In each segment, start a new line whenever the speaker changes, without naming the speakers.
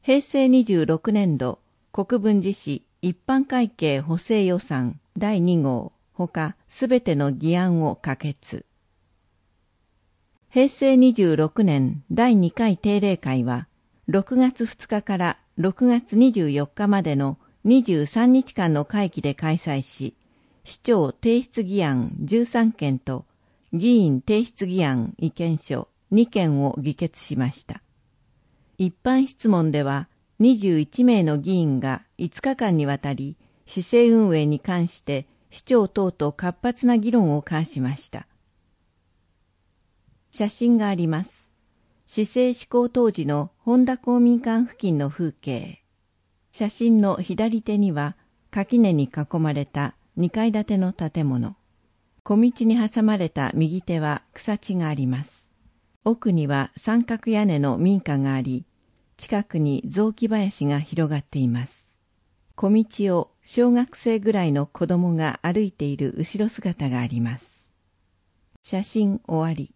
平成26年度国分寺市一般会計補正予算第2号ほかすべての議案を可決。平成26年第2回定例会は6月2日から6月24日までの23日間の会期で開催し、市長提出議案13件と議員提出議案意見書2件を議決しました。一般質問では21名の議員が5日間にわたり市政運営に関して市長等と活発な議論を交わしました。写真があります。市政施行当時の本田公民館付近の風景。写真の左手には垣根に囲まれた2階建ての建物。小道に挟まれた右手は草地があります。奥には三角屋根の民家があり、近くに雑木林が広がっています。小道を小学生ぐらいの子供が歩いている後ろ姿があります。写真終わり。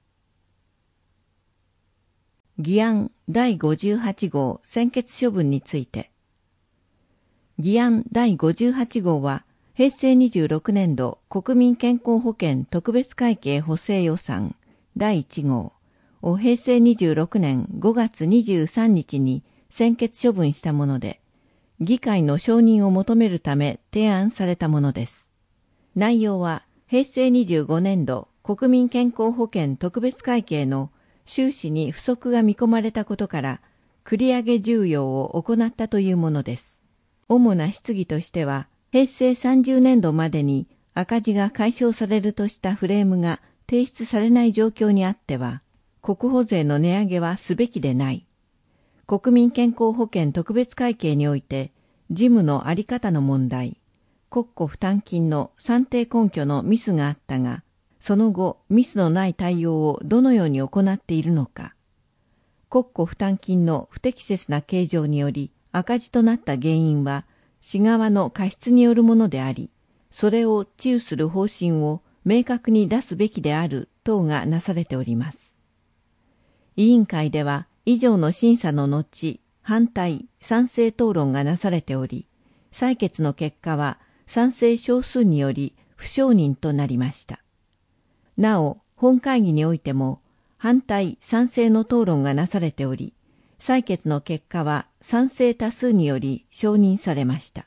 議案第58号専決処分について。議案第58号は平成26年度国民健康保険特別会計補正予算第1号を平成26年5月23日に専決処分したもので、議会の承認を求めるため提案されたものです。内容は平成25年度国民健康保険特別会計の収支に不足が見込まれたことから繰り上げ重要を行ったというものです。主な質疑としては、平成30年度までに赤字が解消されるとしたフレームが提出されない状況にあっては、国保税の値上げはすべきでない。国民健康保険特別会計において、事務のあり方の問題、国庫負担金の算定根拠のミスがあったが、その後ミスのない対応をどのように行っているのか、国庫負担金の不適切な計上により赤字となった原因は、市側の過失によるものであり、それを治癒する方針を明確に出すべきである等がなされております。委員会では以上の審査の後、反対、賛成討論がなされており、採決の結果は賛成少数により不承認となりました。なお、本会議においても反対、賛成の討論がなされており、採決の結果は賛成多数により承認されました。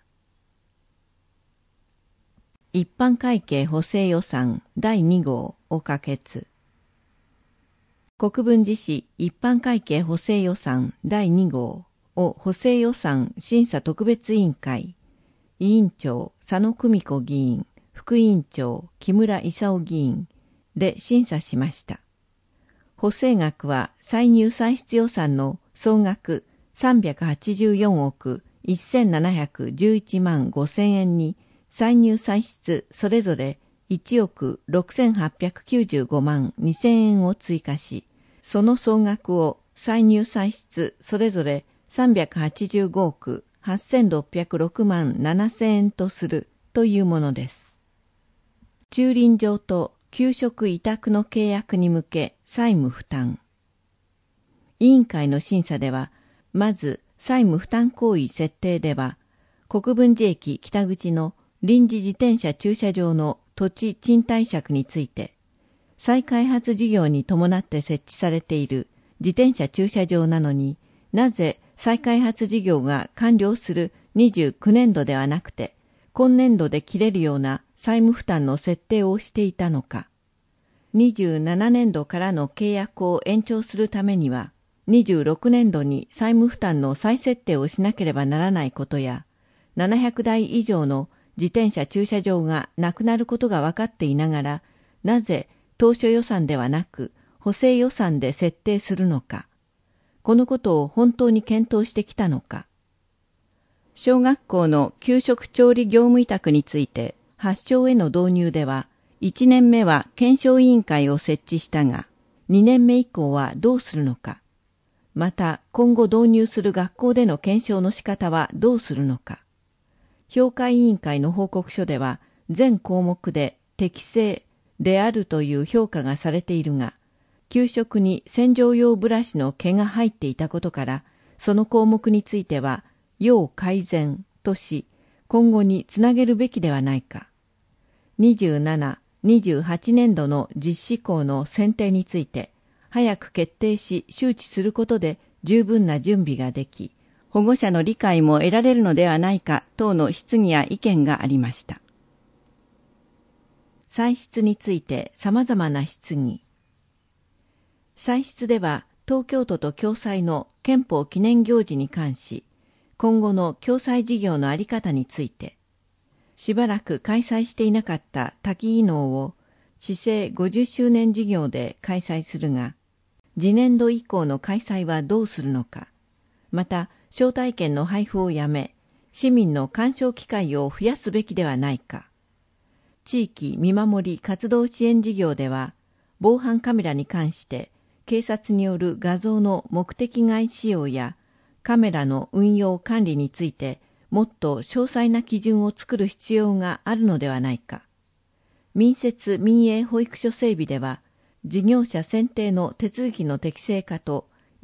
一般会計補正予算第2号を可決。国分寺市一般会計補正予算第2号を補正予算審査特別委員会、委員長佐野久美子議員、副委員長木村勲議員で審査しました。補正額は歳入歳出予算の総額384億1711万5000円に歳入歳出それぞれ1億6895万2000円を追加し、その総額を歳入歳出それぞれ385億8606万7000円とするというものです。駐輪場と給食委託の契約に向け債務負担。委員会の審査では、まず債務負担行為設定では、国分寺駅北口の臨時自転車駐車場の土地賃貸借について、再開発事業に伴って設置されている自転車駐車場なのに、なぜ再開発事業が完了する29年度ではなくて、今年度で切れるような債務負担の設定をしていたのか。27年度からの契約を延長するためには、26年度に債務負担の再設定をしなければならないことや、700台以上の自転車駐車場がなくなることが分かっていながら、なぜ当初予算ではなく補正予算で設定するのか。このことを本当に検討してきたのか。小学校の給食調理業務委託について、発症への導入では、1年目は検証委員会を設置したが、2年目以降はどうするのか。また、今後導入する学校での検証の仕方はどうするのか。評価委員会の報告書では、全項目で適正であるという評価がされているが、給食に洗浄用ブラシの毛が入っていたことから、 その項目については要改善とし、今後につなげるべきではないか。27、28年度の実施項の選定について、早く決定し周知することで十分な準備ができ、保護者の理解も得られるのではないか等の質疑や意見がありました。歳出について様々な質疑。歳出では東京都と共催の憲法記念行事に関し、今後の共催事業の在り方について、しばらく開催していなかった多機技能を市政50周年事業で開催するが、次年度以降の開催はどうするのか、また招待券の配布をやめ、市民の鑑賞機会を増やすべきではないか。地域見守り活動支援事業では、防犯カメラに関して警察による画像の目的外使用やカメラの運用管理についてもっと詳細な基準を作る必要があるのではないか。民設民営保育所整備では、事業者選定の手続きの適正化と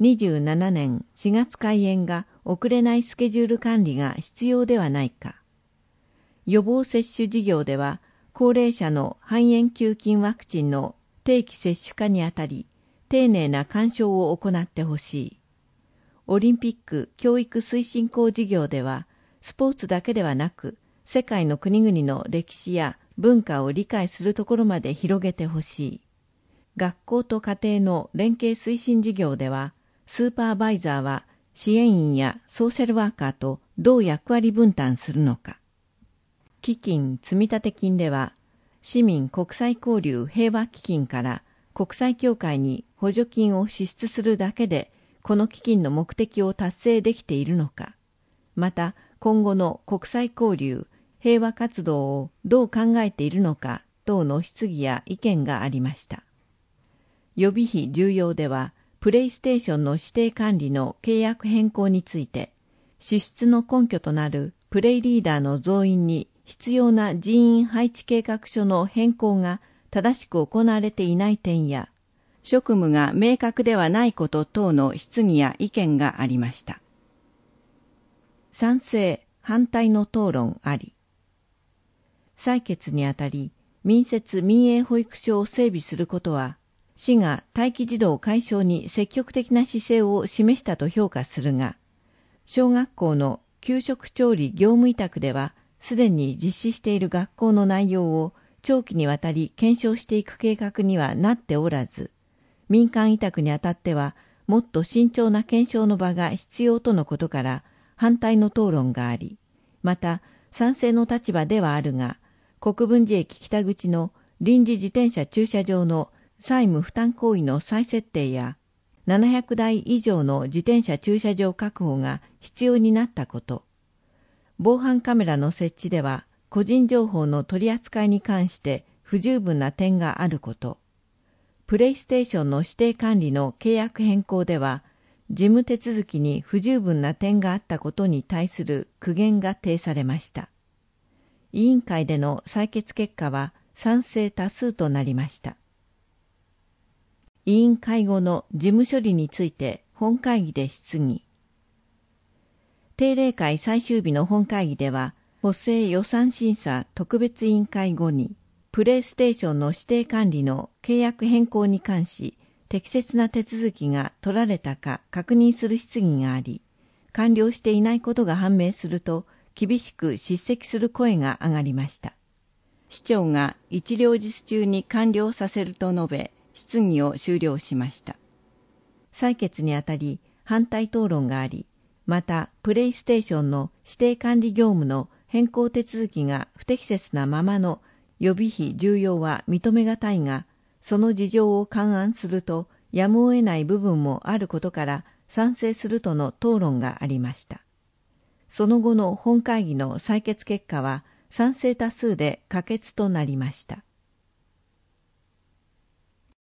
27年4月開園が遅れないスケジュール管理が必要ではないか。予防接種事業では、高齢者の肺炎球菌ワクチンの定期接種化にあたり、丁寧な鑑賞を行ってほしい。オリンピック教育推進校事業では、スポーツだけではなく、世界の国々の歴史や文化を理解するところまで広げてほしい。学校と家庭の連携推進事業では、スーパーバイザーは支援員やソーシャルワーカーとどう役割分担するのか。基金積立金では、市民国際交流平和基金から国際協会に補助金を支出するだけで、この基金の目的を達成できているのか。また、今後の国際交流平和活動をどう考えているのか等の質疑や意見がありました。予備費重要では、プレイステーションの指定管理の契約変更について、支出の根拠となるプレイリーダーの増員に必要な人員配置計画書の変更が正しく行われていない点や、職務が明確ではないこと等の質疑や意見がありました。賛成・反対の討論あり。採決にあたり、民設民営保育所を整備することは、市が待機児童解消に積極的な姿勢を示したと評価するが、小学校の給食調理業務委託では、すでに実施している学校の内容を長期にわたり検証していく計画にはなっておらず、民間委託にあたっては、もっと慎重な検証の場が必要とのことから、反対の討論があり、また賛成の立場ではあるが、国分寺駅北口の臨時自転車駐車場の債務負担行為の再設定や、700台以上の自転車駐車場確保が必要になったこと、防犯カメラの設置では個人情報の取り扱いに関して不十分な点があること、プレイステーションの指定管理の契約変更では、事務手続きに不十分な点があったことに対する苦言が呈されました。委員会での採決結果は賛成多数となりました。委員会後の事務処理について本会議で質疑。定例会最終日の本会議では、補正予算審査特別委員会後に、プレイステーションの指定管理の契約変更に関し、適切な手続きが取られたか確認する質疑があり、完了していないことが判明すると、厳しく叱責する声が上がりました。市長が一両日中に完了させると述べ、質疑を終了しました。採決にあたり反対討論があり、またプレイステーションの指定管理業務の変更手続きが不適切なままの予備費重要は認めがたいが、その事情を勘案するとやむを得ない部分もあることから賛成するとの討論がありました。その後の本会議の採決結果は賛成多数で可決となりました。